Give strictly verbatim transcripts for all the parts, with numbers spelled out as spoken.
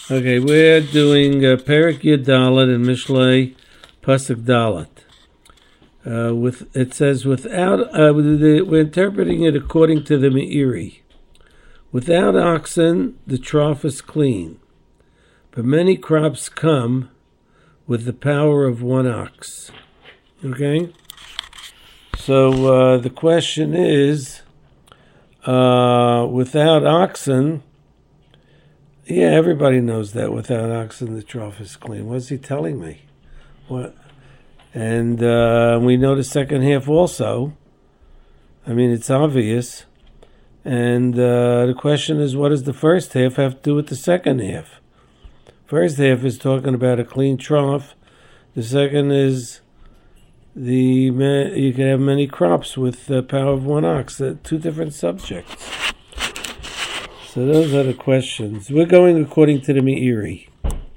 Okay, we're doing uh, Perek Yud Dalet and Mishlei Pasuk Dalet. Uh, with it says without uh, we're interpreting it according to the Meiri. Without oxen, the trough is clean, but many crops come with the power of one ox. Okay, so uh, the question is, uh, without oxen. Yeah, everybody knows that without oxen, the trough is clean. What's he telling me? What? And uh, we know the second half also. I mean, it's obvious. And uh, the question is, what does the first half have to do with the second half? First half is talking about a clean trough. The second is the you can have many crops with the power of one ox. They're two different subjects. So those are the questions. We're going according to the Meiri.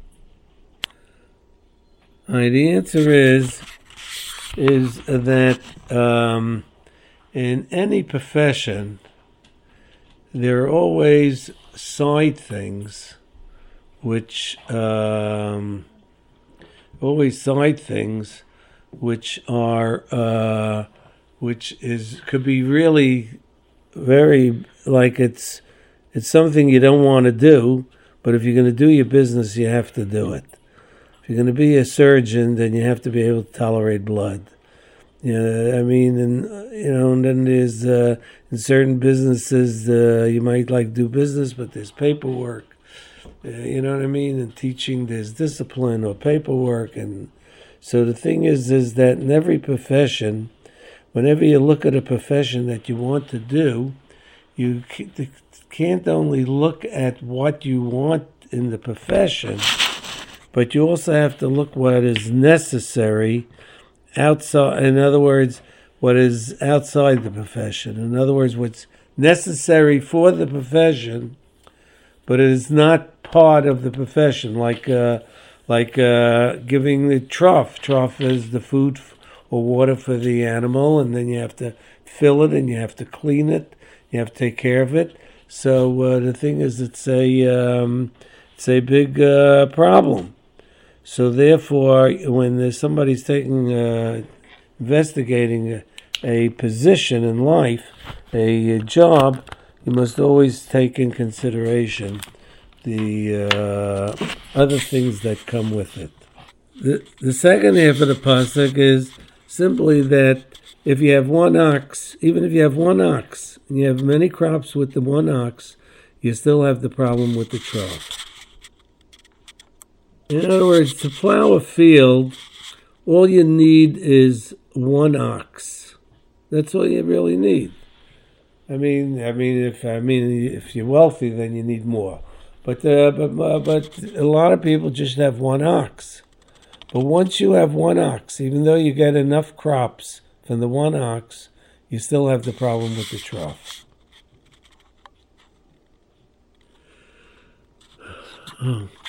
All right, the answer is is that um, in any profession, there are always side things, which um, always side things, which are uh, which is could be really very like it's. It's something you don't want to do, but if you're going to do your business, you have to do it. If you're going to be a surgeon, then you have to be able to tolerate blood. You know, I mean, and you know, and then there's uh, in certain businesses uh, you might like do business, but there's paperwork. Uh, you know what I mean? In teaching, there's discipline or paperwork, and so the thing is, is that in every profession, whenever you look at a profession that you want to do, you can't only look at what you want in the profession, but you also have to look what is necessary outside. In other words, what is outside the profession. In other words, what's necessary for the profession, but it is not part of the profession. Like uh, like uh, giving the trough. Trough is the food or water for the animal, and then you have to fill it and you have to clean it. You have to take care of it. So uh, the thing is, it's a um, it's a big uh, problem. So therefore, when there's somebody's taking uh, investigating a, a position in life, a, a job, you must always take in consideration the uh, other things that come with it. The the second half of the pasuk is simply that if you have one ox, even if you have one ox, and you have many crops with the one ox, you still have the problem with the trough. In other words, to plow a field, all you need is one ox. That's all you really need. I mean, I mean, if I mean, if you're wealthy, then you need more. But uh, but uh, but a lot of people just have one ox. But once you have one ox, even though you get enough crops from the one ox, you still have the problem with the trough. Oh.